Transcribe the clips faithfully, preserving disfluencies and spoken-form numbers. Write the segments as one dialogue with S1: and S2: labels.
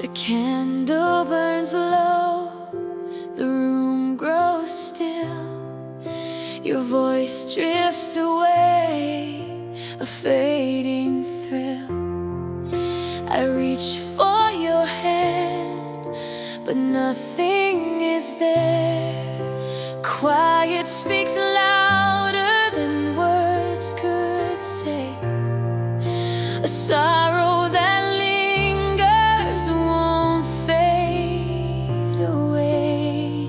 S1: The candle burns low, the room grows still. Your voice drifts away, a fading thrill. I reach for your hand, but nothing is there. Quiet speaks louder than words could say. A sorrow that lingers won't fade away.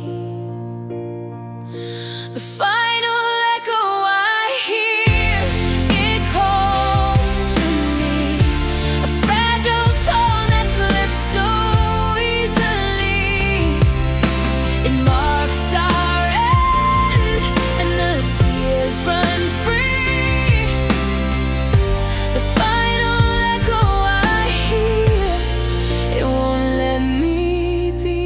S1: The final echo I hear, it calls to me, a fragile tone that slips so easily. It marks our end, and the tears run free. The final echo I hear, it won't let me be.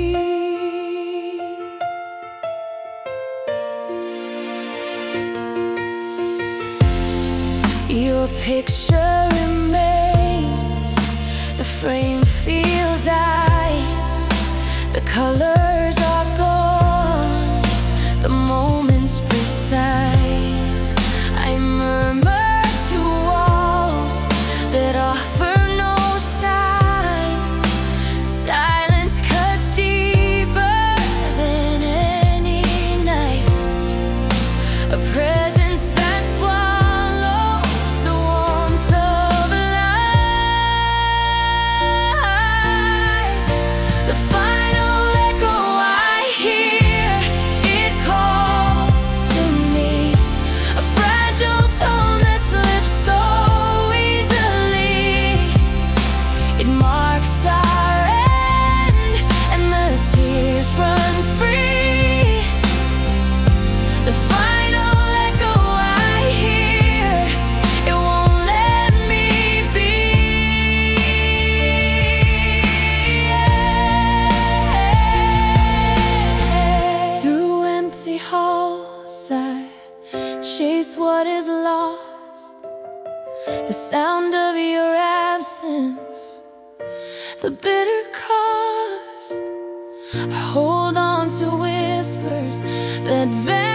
S1: Your picture remains, the frame feels ice. The colors are gone, the moment's precise. I murmur to walls that offer no sign. Silence cuts deeper than any knife. A presence that swallows the warmth of life. The final echo I hear, it calls to me, a fragile tone that slips so easily. It marks our end, and the tears run free. The final echo I hear, it won't let me be. Through empty halls I chase what is lost. The sound of your absence, the bitter cost. I hold on to whispers that vanish.